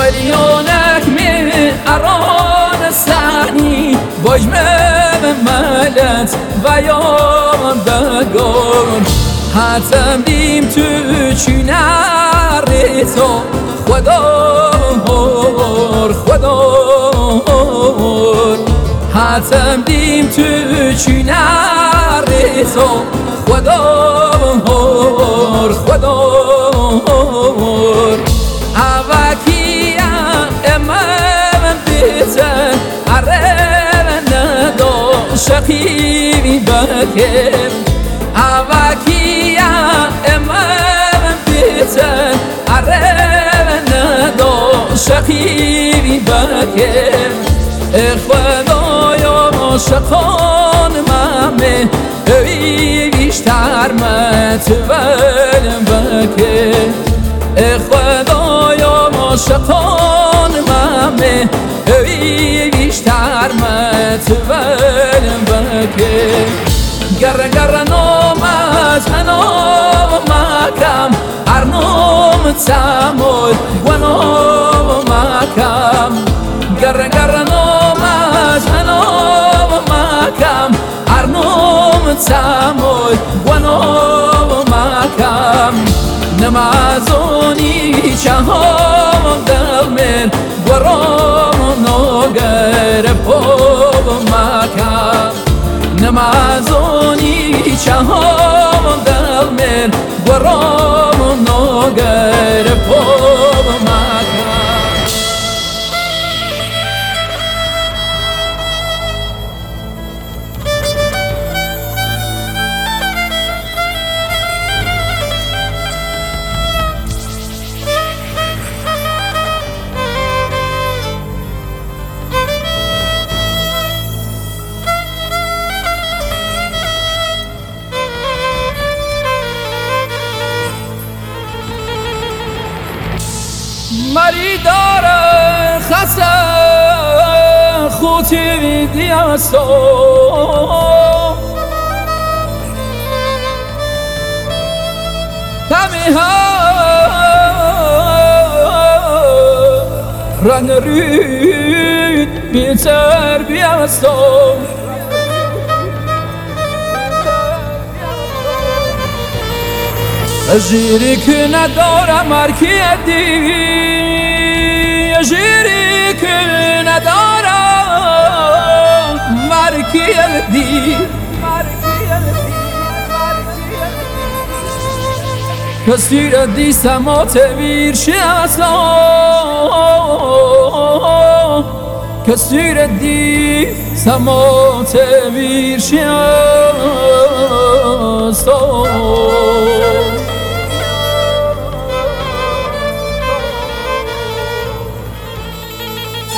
مليونك من أران الثاني بجمع ملت ويوم دقون حتم دیم تو چنار تو خدار خدار حتم دیم تو چنار تو خدار خدار اوکیا امام بیتن عرب ندو شقیبی بکم اوکیا امام بیتن عرب ندو شقیبی بکم خدایا شقان مامه اوی بیشتر متول بکم خدایا شقان مامه اوی بیشتر متول بکم گر نامت مکم هر نام تمول و نام مکم گر نامت مکم هر نام تمول و نام مکم نمازونی چهام دل من ورام نگر پوب مکم نمازونی چهام دل من ورام نگر پوب مکم مری داره خسته خوتی دیاستو تمی ها رنگ رید بیتر بیاستو جیری که ندارم مرکی دی جیری که ندارم مرکی دی کسی را دی سمات ویرشی اصلا کسی را دی سمات ویرشی اصلا